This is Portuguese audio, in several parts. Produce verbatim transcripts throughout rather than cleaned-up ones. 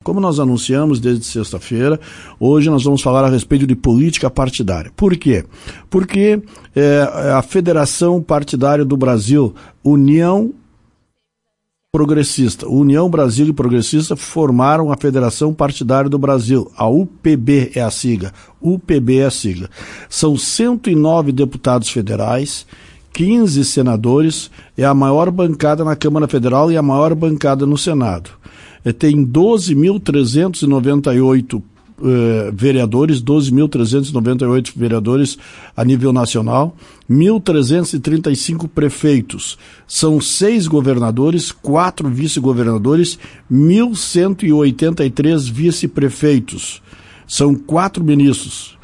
Como nós anunciamos desde sexta-feira, hoje nós vamos falar a respeito de política partidária. Por quê? Porque é, a Federação Partidária do Brasil, União Progressista, União Brasil e Progressista formaram a Federação Partidária do Brasil, a U P B é a sigla, U P B é a sigla. São cento e nove deputados federais, quinze senadores, é a maior bancada na Câmara Federal e a maior bancada no Senado. É, tem doze mil trezentos e noventa e oito Uh, vereadores, doze mil trezentos e noventa e oito vereadores a nível nacional, mil trezentos e trinta e cinco prefeitos, são seis governadores, quatro vice-governadores, mil cento e oitenta e três vice-prefeitos, são quatro ministros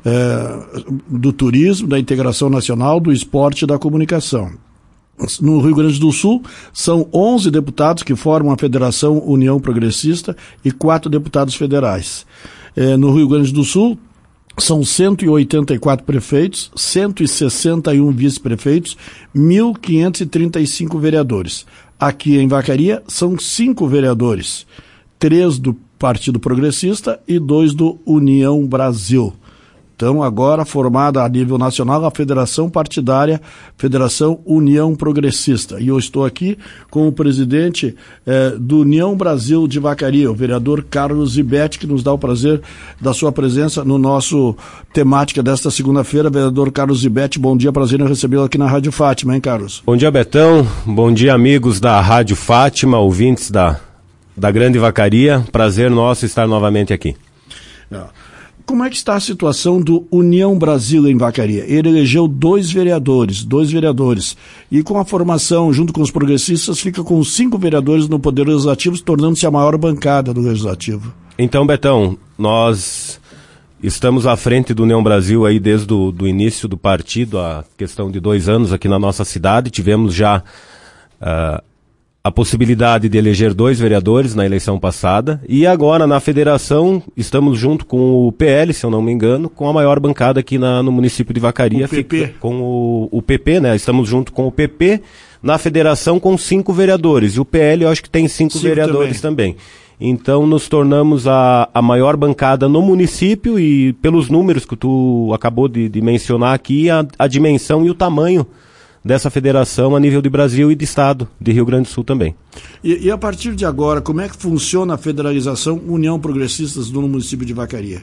uh, do turismo, da integração nacional, do esporte e da comunicação. No Rio Grande do Sul, são onze deputados que formam a Federação União Progressista e quatro deputados federais. É, no Rio Grande do Sul, são cento e oitenta e quatro prefeitos, cento e sessenta e um vice-prefeitos, mil quinhentos e trinta e cinco vereadores. Aqui em Vacaria, são cinco vereadores, três do Partido Progressista e dois do União Brasil. Então, agora formada a nível nacional a Federação Partidária, Federação União Progressista. E eu estou aqui com o presidente eh, do União Brasil de Vacaria, o vereador Carlos Zibete, que nos dá o prazer da sua presença no nosso temática desta segunda-feira. Vereador Carlos Zibete, bom dia, prazer em recebê-lo aqui na Rádio Fátima, hein, Carlos? Bom dia, Betão, bom dia, amigos da Rádio Fátima, ouvintes da, da Grande Vacaria, prazer nosso estar novamente aqui. É. Como é que está a situação do União Brasil em Vacaria? Ele elegeu dois vereadores, dois vereadores, e com a formação, junto com os progressistas, fica com cinco vereadores no Poder Legislativo, tornando-se a maior bancada do Legislativo. Então, Betão, nós estamos à frente do União Brasil aí desde o do início do partido, a questão de dois anos aqui na nossa cidade. Tivemos já uh, a possibilidade de eleger dois vereadores na eleição passada, e agora na federação estamos junto com o P L, se eu não me engano, com a maior bancada aqui na, no município de Vacaria. O P P. Com o, o P P, né? Estamos junto com o P P na federação com cinco vereadores, e o P L eu acho que tem cinco, cinco vereadores também. também. Então nos tornamos a, a maior bancada no município, e pelos números que tu acabou de, de mencionar aqui, a, a dimensão e o tamanho dessa federação a nível de Brasil e de Estado, de Rio Grande do Sul também. E, e a partir de agora, como é que funciona a federalização União Progressistas no município de Vacaria?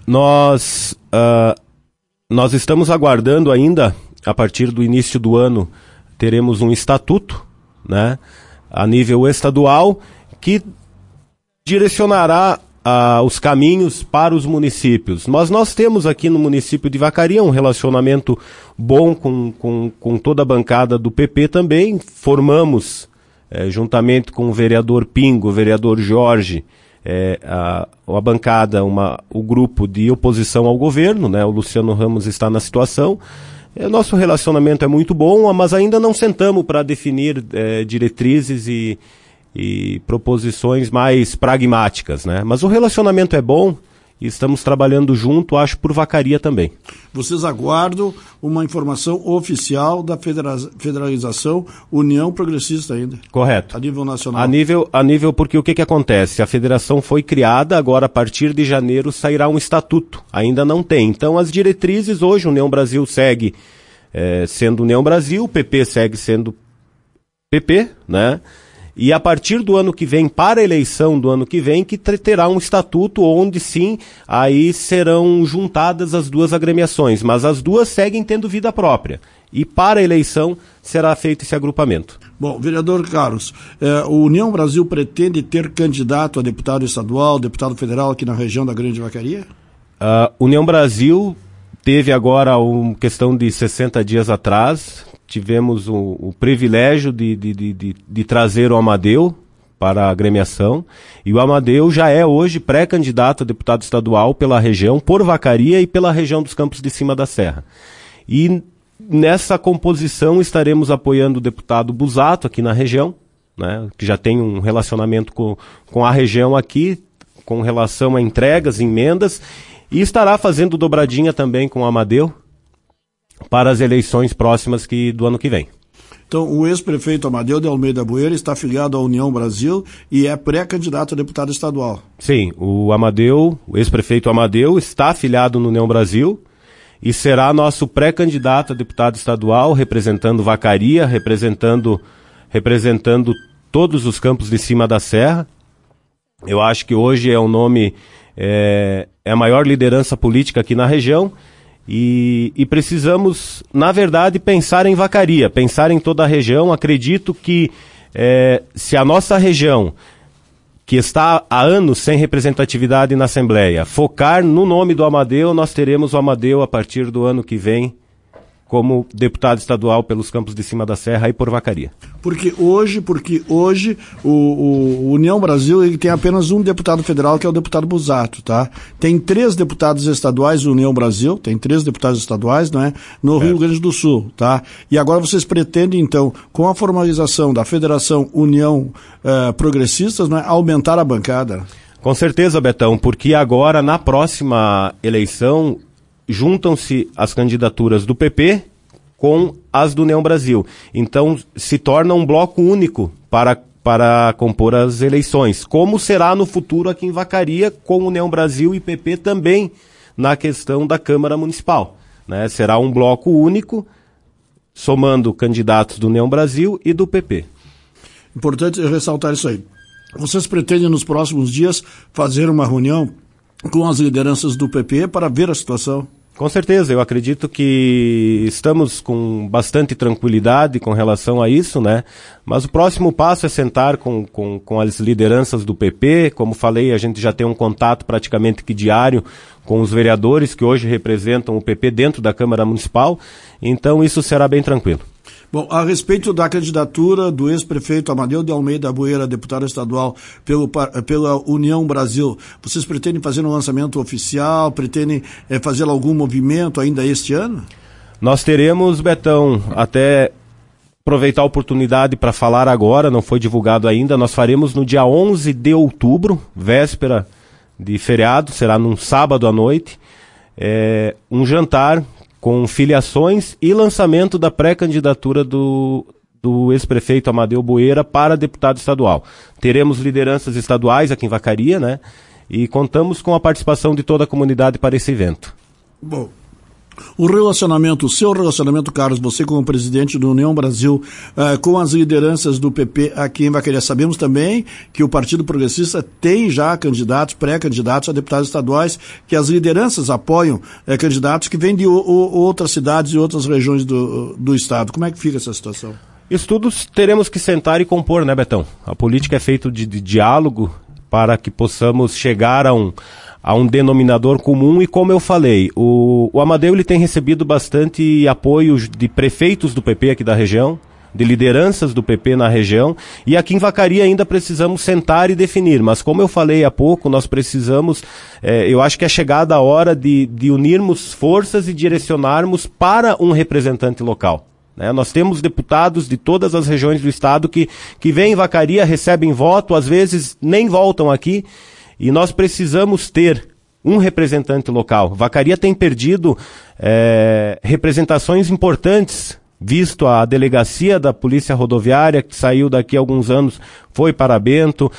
Nós, uh, nós estamos aguardando ainda, a partir do início do ano, teremos um estatuto, né, a nível estadual, que direcionará Uh, os caminhos para os municípios. Mas nós temos aqui no município de Vacaria um relacionamento bom com, com, com toda a bancada do P P também. Formamos, eh, juntamente com o vereador Pingo, o vereador Jorge, eh, a, a bancada, uma, o grupo de oposição ao governo, né? O Luciano Ramos está na situação. Eh, nosso relacionamento é muito bom, mas ainda não sentamos para definir eh, diretrizes e e proposições mais pragmáticas, né? Mas o relacionamento é bom e estamos trabalhando junto, acho, por Vacaria também. Vocês aguardam uma informação oficial da federa- federalização União Progressista ainda? Correto. A nível nacional? A nível, a nível porque o que que acontece? A federação foi criada, agora a partir de janeiro sairá um estatuto, ainda não tem. Então as diretrizes hoje, União Brasil segue eh, sendo União Brasil, o P P segue sendo P P, né? E a partir do ano que vem, para a eleição do ano que vem, que terá um estatuto onde sim, aí serão juntadas as duas agremiações, mas as duas seguem tendo vida própria. E para a eleição será feito esse agrupamento. Bom, vereador Carlos, eh, o União Brasil pretende ter candidato a deputado estadual, deputado federal aqui na região da Grande Vacaria? Uh, União Brasil teve agora uma questão de sessenta dias atrás, tivemos o, o privilégio de, de, de, de, de trazer o Amadeu para a agremiação, e o Amadeu já é hoje pré-candidato a deputado estadual pela região, por Vacaria e pela região dos Campos de Cima da Serra. E nessa composição estaremos apoiando o deputado Busato aqui na região, né, que já tem um relacionamento com, com a região aqui, com relação a entregas, emendas, e estará fazendo dobradinha também com o Amadeu, para as eleições próximas que, do ano que vem. Então, o ex-prefeito Amadeu de Almeida Bueira está afiliado à União Brasil e é pré-candidato a deputado estadual. Sim, o Amadeu, o ex-prefeito Amadeu, está afiliado no União Brasil e será nosso pré-candidato a deputado estadual, representando Vacaria, representando, representando todos os campos de cima da serra. Eu acho que hoje é um nome, é, é a maior liderança política aqui na região. E, e precisamos, na verdade, pensar em Vacaria, pensar em toda a região. Acredito que é, se a nossa região, que está há anos sem representatividade na Assembleia, focar no nome do Amadeu, nós teremos o Amadeu a partir do ano que vem como deputado estadual pelos campos de cima da serra e por Vacaria. Porque hoje, porque hoje o, o União Brasil ele tem apenas um deputado federal, que é o deputado Busato, tá? Tem três deputados estaduais do União Brasil, tem três deputados estaduais, não é? No é. Rio Grande do Sul, tá? E agora vocês pretendem, então, com a formalização da Federação União uh, Progressistas, não é? Aumentar a bancada? Com certeza, Betão, porque agora, na próxima eleição, juntam-se as candidaturas do P P com as do União Brasil. Então, se torna um bloco único para, para compor as eleições. Como será no futuro aqui em Vacaria, com União Brasil e P P também na questão da Câmara Municipal, né? Será um bloco único, somando candidatos do União Brasil e do P P. Importante ressaltar isso aí. Vocês pretendem, nos próximos dias, fazer uma reunião com as lideranças do P P para ver a situação? Com certeza, eu acredito que estamos com bastante tranquilidade com relação a isso, né? Mas o próximo passo é sentar com, com, com as lideranças do P P. Como falei, a gente já tem um contato praticamente que diário com os vereadores que hoje representam o P P dentro da Câmara Municipal, então isso será bem tranquilo. Bom, a respeito da candidatura do ex-prefeito Amadeu de Almeida Bueira, deputado estadual pelo, pela União Brasil, vocês pretendem fazer um lançamento oficial, pretendem é, fazer algum movimento ainda este ano? Nós teremos, Betão, até aproveitar a oportunidade para falar agora, não foi divulgado ainda, nós faremos no dia onze de outubro, véspera de feriado, será num sábado à noite, é, um jantar com filiações e lançamento da pré-candidatura do, do ex-prefeito Amadeu Bueira para deputado estadual. Teremos lideranças estaduais aqui em Vacaria, né? E contamos com a participação de toda a comunidade para esse evento. Bom, o relacionamento, o seu relacionamento, Carlos, você como presidente do União Brasil, uh, com as lideranças do P P aqui em Vacaria. Sabemos também que o Partido Progressista tem já candidatos, pré-candidatos a deputados estaduais, que as lideranças apoiam uh, candidatos que vêm de o, o, outras cidades e outras regiões do, do estado. Como é que fica essa situação? Isso tudo teremos que sentar e compor, né, Betão? A política é feita de, de diálogo para que possamos chegar a um... a um denominador comum. E como eu falei, o, o Amadeu ele tem recebido bastante apoio de prefeitos do P P aqui da região, de lideranças do P P na região, e aqui em Vacaria ainda precisamos sentar e definir, mas como eu falei há pouco, nós precisamos, é, eu acho que é chegada a hora de, de unirmos forças e direcionarmos para um representante local. Né? Nós temos deputados de todas as regiões do estado que, que vêm em Vacaria, recebem voto, às vezes nem voltam aqui, e nós precisamos ter um representante local. Vacaria tem perdido é, representações importantes, visto a delegacia da Polícia Rodoviária, que saiu daqui há alguns anos, foi para Bento,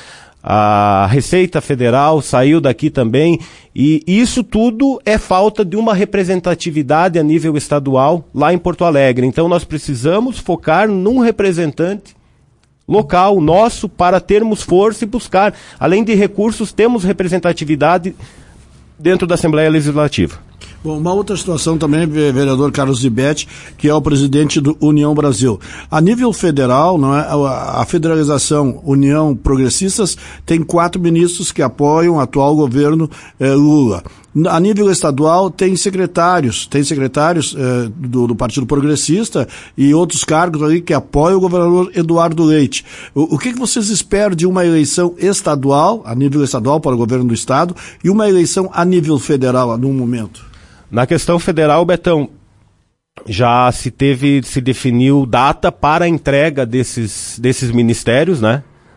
a Receita Federal saiu daqui também, e isso tudo é falta de uma representatividade a nível estadual lá em Porto Alegre. Então nós precisamos focar num representante local nosso para termos força e buscar, além de recursos, temos representatividade dentro da Assembleia Legislativa. Bom, uma outra situação também, vereador Carlos Zibete, que é o presidente do União Brasil. A nível federal, não é, a federalização União Progressistas tem quatro ministros que apoiam o atual governo eh, Lula. A nível estadual tem secretários, tem secretários eh, do, do Partido Progressista e outros cargos ali que apoiam o governador Eduardo Leite. O, o que, que vocês esperam de uma eleição estadual, a nível estadual para o governo do estado, e uma eleição a nível federal no momento? Na questão federal, Betão, já se teve, se definiu data para a entrega desses, desses ministérios, né?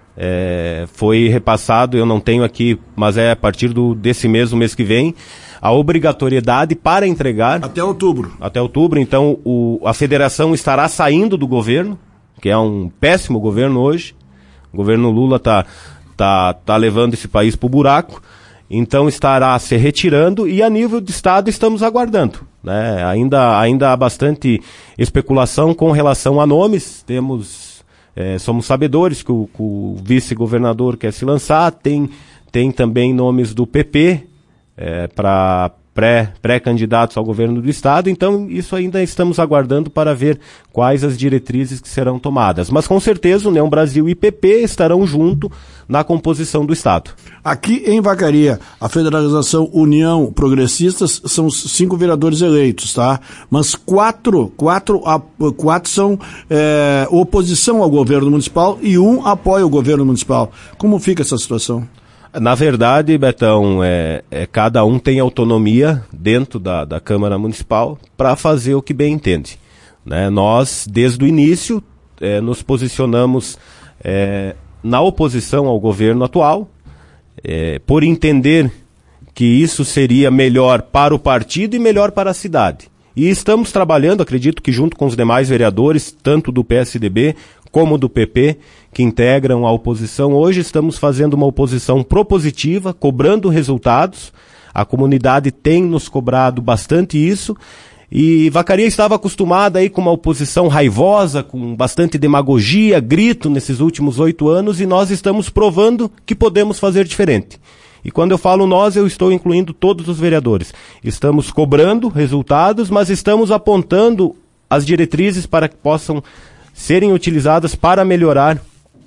É, foi repassado, eu não tenho aqui, mas é a partir do, desse mês, o mês que vem, a obrigatoriedade para entregar. Até outubro. Até outubro, então o, a federação estará saindo do governo, que é um péssimo governo hoje. O governo Lula está tá, tá levando esse país para o buraco, então estará se retirando e a nível de Estado estamos aguardando. Né? Ainda, ainda há bastante especulação com relação a nomes, temos, é, somos sabedores que o, que o vice-governador quer se lançar, tem, tem também nomes do P P é, para pré, pré-candidatos ao governo do Estado, então isso ainda estamos aguardando para ver quais as diretrizes que serão tomadas. Mas com certeza o União Brasil e P P estarão junto na composição do Estado. Aqui em Vacaria, a Federalização União Progressistas são cinco vereadores eleitos, tá? Mas quatro, quatro, quatro são é, oposição ao governo municipal e um apoia o governo municipal. Como fica essa situação? Na verdade, Betão, é, é, cada um tem autonomia dentro da, da Câmara Municipal para fazer o que bem entende. Né? Nós, desde o início, é, nos posicionamos é, na oposição ao governo atual, é, por entender que isso seria melhor para o partido e melhor para a cidade. E estamos trabalhando, acredito que junto com os demais vereadores, tanto do P S D B como do P P, que integram a oposição. Hoje estamos fazendo uma oposição propositiva, cobrando resultados. A comunidade tem nos cobrado bastante isso. E Vacaria estava acostumada aí com uma oposição raivosa, com bastante demagogia, grito nesses últimos oito anos, e nós estamos provando que podemos fazer diferente. E quando eu falo nós, eu estou incluindo todos os vereadores. Estamos cobrando resultados, mas estamos apontando as diretrizes para que possam serem utilizadas para melhorar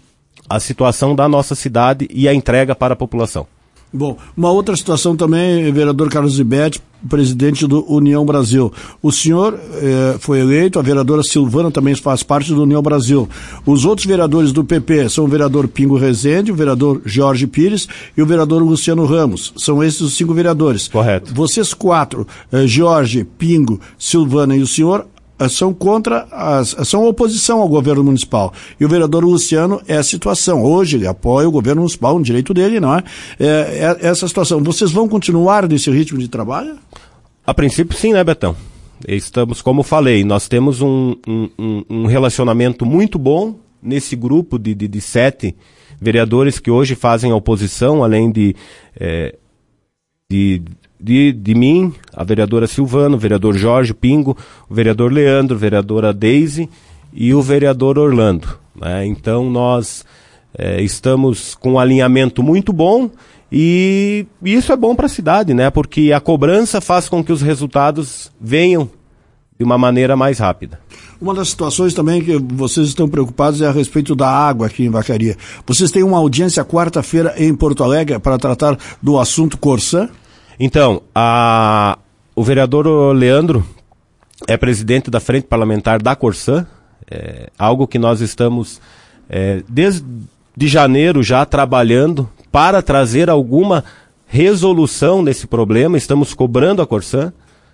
a situação da nossa cidade e a entrega para a população. Bom, uma outra situação também, vereador Carlos Zibete, presidente do União Brasil. O senhor eh, foi eleito, a vereadora Silvana também faz parte do União Brasil. Os outros vereadores do P P são o vereador Pingo Rezende, o vereador Jorge Pires e o vereador Luciano Ramos. São esses os cinco vereadores. Correto. Vocês quatro, eh, Jorge, Pingo, Silvana e o senhor, são contra, as, são oposição ao governo municipal. E o vereador Luciano é a situação. Hoje ele apoia o governo municipal, um direito dele, não é? É, é essa situação. Vocês vão continuar nesse ritmo de trabalho? A princípio sim, né, Betão? Estamos, como falei, nós temos um, um, um relacionamento muito bom nesse grupo de, de, de sete vereadores que hoje fazem a oposição, além de... É, de De, de mim, a vereadora Silvana, o vereador Jorge Pingo, o vereador Leandro, a vereadora Deise e o vereador Orlando. Né? Então nós é, estamos com um alinhamento muito bom e isso é bom para a cidade, né? Porque a cobrança faz com que os resultados venham de uma maneira mais rápida. Uma das situações também que vocês estão preocupados é a respeito da água aqui em Vacaria. Vocês têm uma audiência quarta-feira em Porto Alegre para tratar do assunto Corsã? Então, a, o vereador Leandro é presidente da Frente Parlamentar da Corsã, é, algo que nós estamos é, desde janeiro já trabalhando para trazer alguma resolução desse problema, estamos cobrando a Corsã.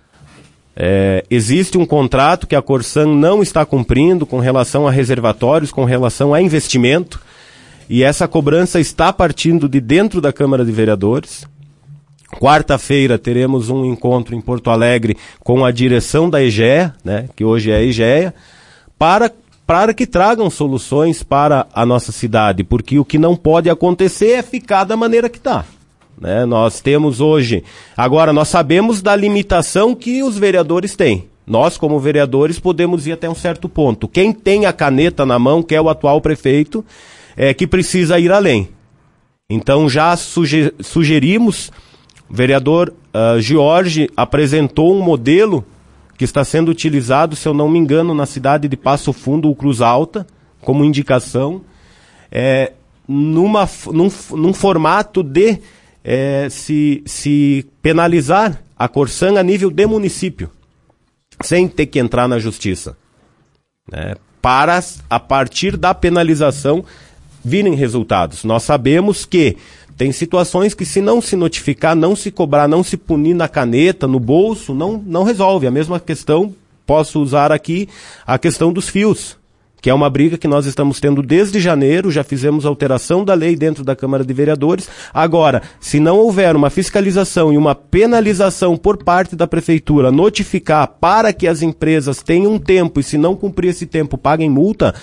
É, existe um contrato que a Corsã não está cumprindo com relação a reservatórios, com relação a investimento, e essa cobrança está partindo de dentro da Câmara de Vereadores. Quarta-feira teremos um encontro em Porto Alegre com a direção da EGEA, né, que hoje é a EGEA, para, para que tragam soluções para a nossa cidade, porque o que não pode acontecer é ficar da maneira que está. Né? Nós temos hoje, agora nós sabemos da limitação que os vereadores têm. Nós, como vereadores, podemos ir até um certo ponto. Quem tem a caneta na mão, que é o atual prefeito, é que precisa ir além. Então já suge- sugerimos... O vereador uh, Jorge apresentou um modelo que está sendo utilizado, se eu não me engano, na cidade de Passo Fundo ou Cruz Alta, como indicação, é, numa, num, num formato de é, se, se penalizar a Corsã a nível de município, sem ter que entrar na justiça. Né, para, a partir da penalização, virem resultados. Nós sabemos que tem situações que, se não se notificar, não se cobrar, não se punir na caneta, no bolso, não, não resolve. A mesma questão, posso usar aqui a questão dos fios, que é uma briga que nós estamos tendo desde janeiro, já fizemos alteração da lei dentro da Câmara de Vereadores. Agora, se não houver uma fiscalização e uma penalização por parte da Prefeitura, notificar para que as empresas tenham tempo e, se não cumprir esse tempo, paguem multa,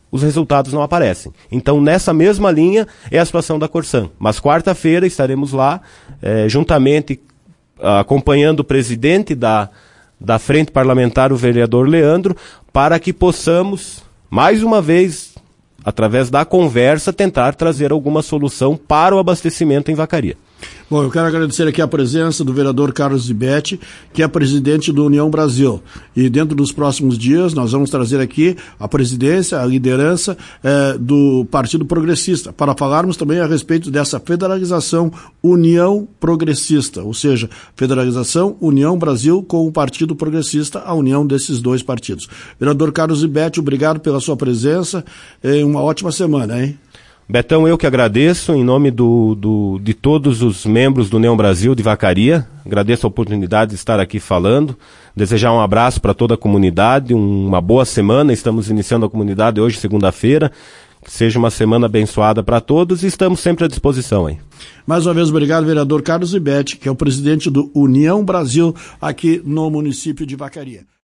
os resultados não aparecem. Então, nessa mesma linha é a situação da Corsan. Mas quarta-feira estaremos lá, eh, juntamente acompanhando o presidente da, da Frente Parlamentar, o vereador Leandro, para que possamos, mais uma vez, através da conversa, tentar trazer alguma solução para o abastecimento em Vacaria. Bom, eu quero agradecer aqui a presença do vereador Carlos Zibete, que é presidente do União Brasil. E dentro dos próximos dias nós vamos trazer aqui a presidência, a liderança eh, do Partido Progressista, para falarmos também a respeito dessa federalização União Progressista, ou seja, federalização União Brasil com o Partido Progressista, a união desses dois partidos. Vereador Carlos Zibete, obrigado pela sua presença e uma ótima semana, hein? Betão, eu que agradeço, em nome do, do, de todos os membros do União Brasil de Vacaria, agradeço a oportunidade de estar aqui falando, desejar um abraço para toda a comunidade, uma boa semana, estamos iniciando a comunidade hoje, segunda-feira, que seja uma semana abençoada para todos e estamos sempre à disposição aí. Mais uma vez, obrigado, vereador Carlos Zibete, que é o presidente do União Brasil aqui no município de Vacaria.